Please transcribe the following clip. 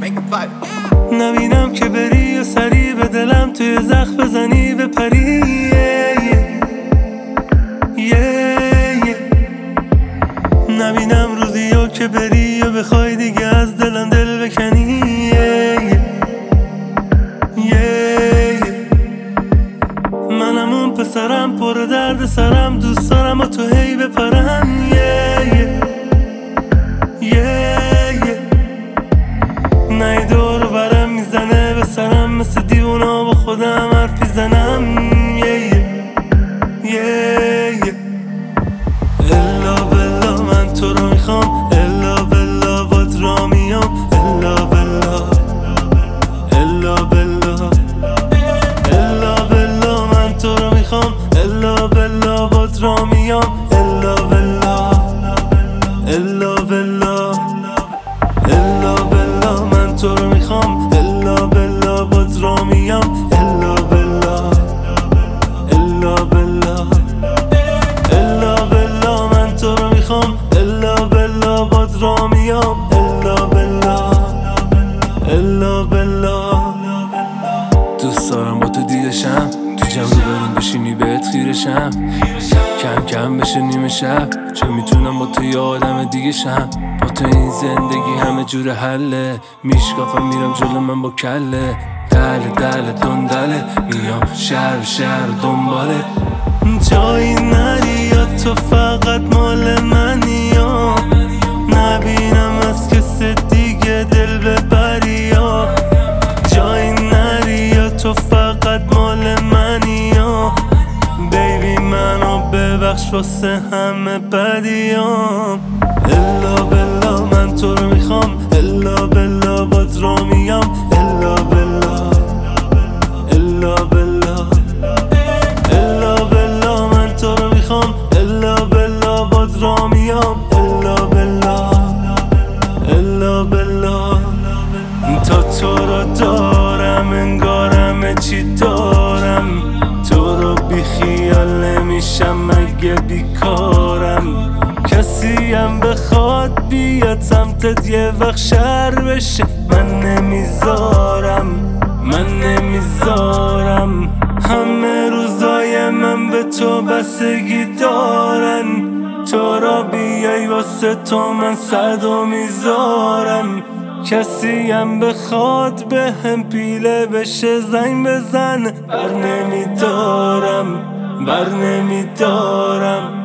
نبینم که بری و سری به دلم توی زخم بزنی بپری نبینم روزی ها که بری و بخوای دیگه از دلم دل بکنی منم اون پسرم پر درد سرم، دوست دارم و تو هی بپرم نه دور برم میزنه به سرم، مثل دیونا با خودم حرفی زنم الا بلا من تو رو میخوام، الا بلا باد را میام، الا بلا الا بلا الا بلا من تو رو میخوام، الا بلا باد را میام، الا بلا الا بلا الا بلا من تو رو میخوام، الا بلا باد را میام، الا بلا الا بلا الا بلا من تو رو میخوام، الا بلا باد را میام، الا بلا الا بلا دوست دارم با تو دیدشم، تو جمع رو برون بشینی بهت خیرشم، کم کم بشه نیمه شب، چه میتونم با تو یه آدم دیگه شم، با تو این زندگی همه جور حله، میشکافم میرم جلو من با کله، دله دندله میام شهر شهر دنباله، جایی نری یا تو فقط مال منی یا نبینم از کسی دیگه دل ببری یا جایی نری یا تو فقط مال منی یا بیبی منو ببخش واسه همه بدیام، الا بلا من تو رو میخوام، الا بلا باد را میام، الا بلا الا بلا الا بلا من تو رو میخوام، الا بلا باد را میام، الا بلا الا بلا تا تو رو دارم انگار همه چی دارم، تو رو بی خیال نمیشم مگه بیکارم، کسی هم بخواد بیاد سمتت یه وقت شر بشه، من نمیذارم همه روزای من به تو بستگی دارن، تو را بیای واسه تو من صدو میذارم، کسی هم بخواد به هم پیله بشه زنگ بزن، بر نمیدارم